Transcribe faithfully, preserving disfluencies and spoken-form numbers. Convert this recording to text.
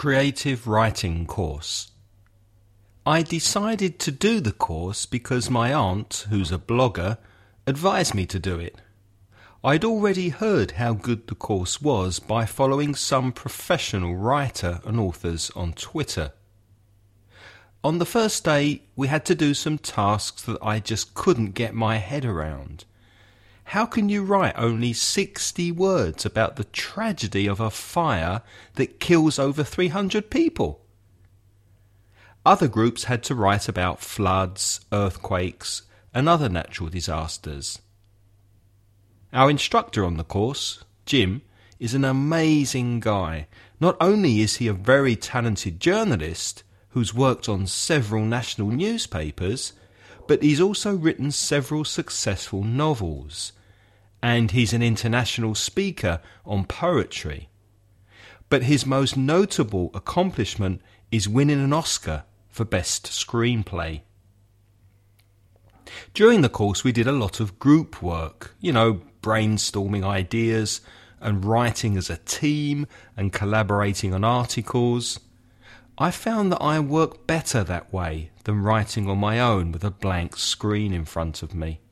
Creative Writing Course. I decided to do the course because my aunt, who's a blogger, advised me to do it. I'd already heard how good the course was by following some professional writer and authors on Twitter. On the first day, we had to do some tasks that I just couldn't get my head around. How can you write only sixty words about the tragedy of a fire that kills over three hundred people? Other groups had to write about floods, earthquakes, and other natural disasters. Our instructor on the course, Jim, is an amazing guy. Not only is he a very talented journalist who's worked on several national newspapers, but he's also written several successful novels, and he's an international speaker on poetry. But his most notable accomplishment is winning an Oscar for Best Screenplay. During the course we did a lot of group work, you know, brainstorming ideas and writing as a team and collaborating on articles. I found that I work better that way than writing on my own with a blank screen in front of me.